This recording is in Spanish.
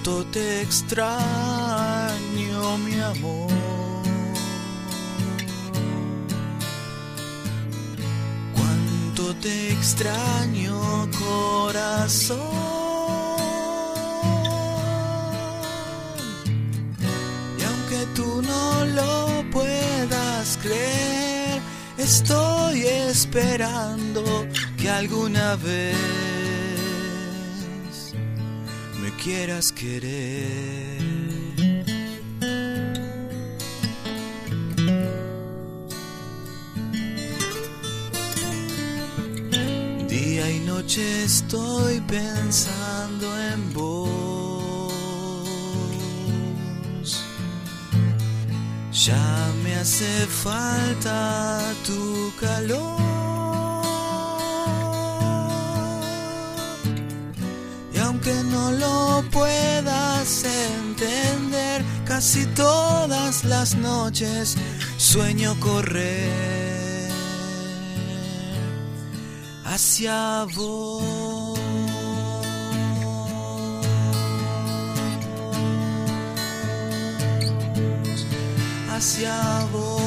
Cuánto te extraño, mi amor. Cuánto te extraño, corazón. Y aunque tú no lo puedas creer, estoy esperando que alguna vez me quieras querer. Día y noche estoy pensando en vos. Ya me hace falta tu calor. Y aunque no lo puedas entender, casi todas las noches sueño correr hacia vos. Hacia vos.